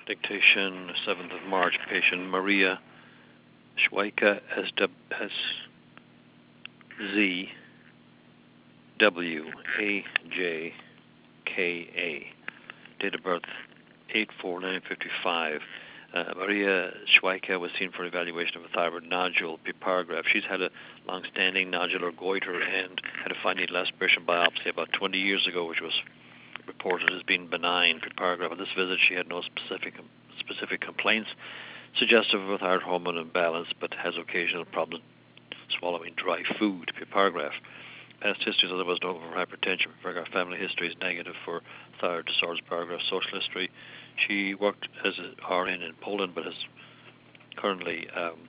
Dictation, 7th of March, patient Maria Schweika, SWAJKA. Date of birth 8/4/1955. Maria Schweika was seen for evaluation of a thyroid nodule, P-paragraph. She's had a long-standing nodular goiter and had a fine needle aspiration biopsy about 20 years ago, which was reported as being benign, P-paragraph. At this visit, she had no specific complaints suggestive of a thyroid hormone imbalance, but has occasional problems swallowing dry food, P-paragraph. Past history is otherwise known for hypertension, P-paragraph. Family history is negative for thyroid disorders, P-paragraph. Social history, she worked as an RN in Poland, but has currently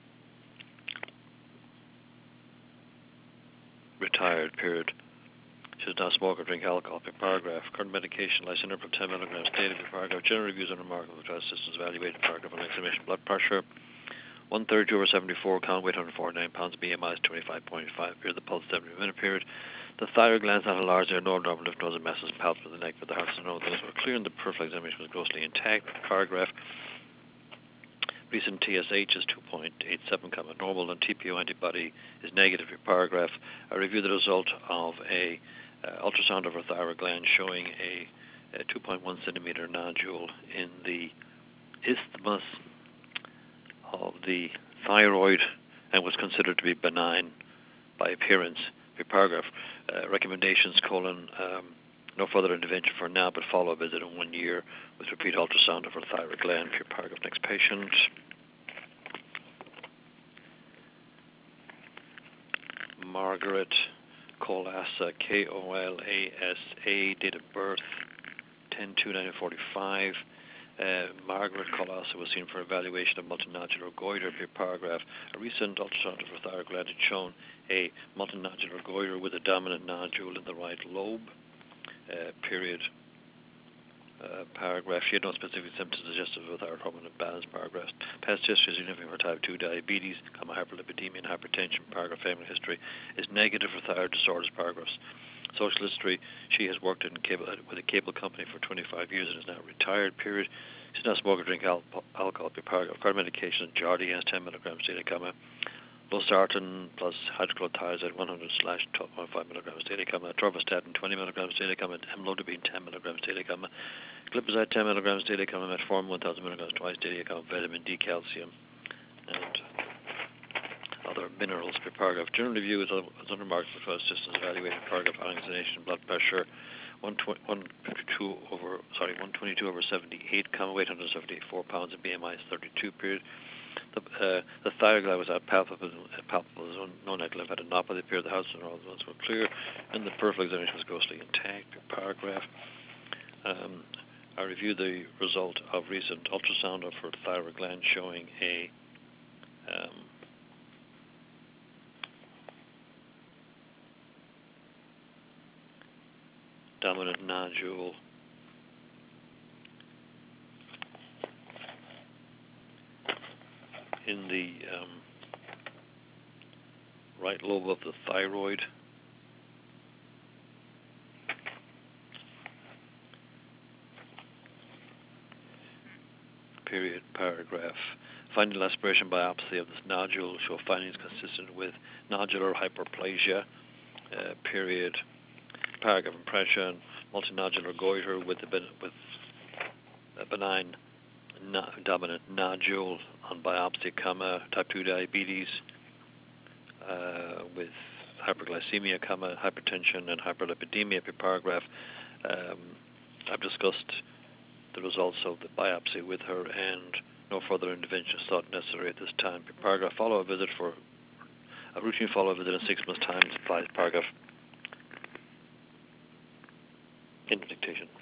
retired, period. She does not smoke or drink alcohol, P-paragraph. Current medication, lisinopril 10 milligrams daily, P-paragraph. General reviews on remarkable trial systems evaluated, P-paragraph. On examination, blood pressure 132/74, count weight 149 pounds, BMI is 25.5, period. The pulse 70-minute period. The thyroid glands not enlarged, there are no abnormal lymph nodes and masses palpable in the neck, but the heart and no those were clear, and the peripheral examination was grossly intact, P-paragraph. Recent TSH is 2.87, normal, and TPO antibody is negative, P-paragraph. I reviewed the result of a ultrasound of her thyroid gland showing a 2.1 centimeter nodule in the isthmus of the thyroid and was considered to be benign by appearance, P-paragraph. Recommendations, no further intervention for now, but follow-up visit in 1 year with repeat ultrasound of her thyroid gland, P-paragraph. Next patient. Margaret Kolasa, Kolasa, date of birth 10/2/1945. Margaret Kolasa was seen for evaluation of multinodular goiter, P-paragraph. A recent ultrasound of her thyroid gland had shown a multinodular goiter with a dominant nodule in the right lobe, period. Paragraph. She had no specific symptoms suggestive of thyroid hormone imbalance, paragraph. Past history is significant for type 2 diabetes, hyperlipidemia, and hypertension, paragraph. Family history is negative for thyroid disorders, paragraphs. Social history, she has worked with a cable company for 25 years and is now retired, period. She's not smoking or drink alcohol, paragraph. Current medication, Jardiance 10 milligrams daily, losartan plus hydrochlorothiazide 100/12.5 milligrams daily, atorvastatin 20 milligrams daily, amlodipine 10 milligrams daily, glipizide 10 milligrams daily, metformin 1,000 milligrams twice daily, vitamin D, calcium, and other minerals, paragraph. General review is under marked for 12 systems evaluated, paragraph. Oxygenation, blood pressure 122/78, weight 174 pounds, and BMI is 32, period. The thyroid gland was palpable, no neck lymphadenopathy, period. The house and all the ones were clear, and the peripheral examination was grossly intact, paragraph. I reviewed the result of recent ultrasound of her thyroid gland showing a dominant nodule in the right lobe of the thyroid, period, paragraph. Final aspiration biopsy of this nodule show findings consistent with nodular hyperplasia, period, paragraph. Impression, multinodular goiter with a benign dominant nodule on biopsy, type 2 diabetes with hyperglycemia, hypertension, and hyperlipidemia, paragraph. I've discussed the results of the biopsy with her, and no further intervention is thought necessary at this time, paragraph. Follow-up visit for a routine follow-up visit in 6 months' time, applies, paragraph. End of dictation.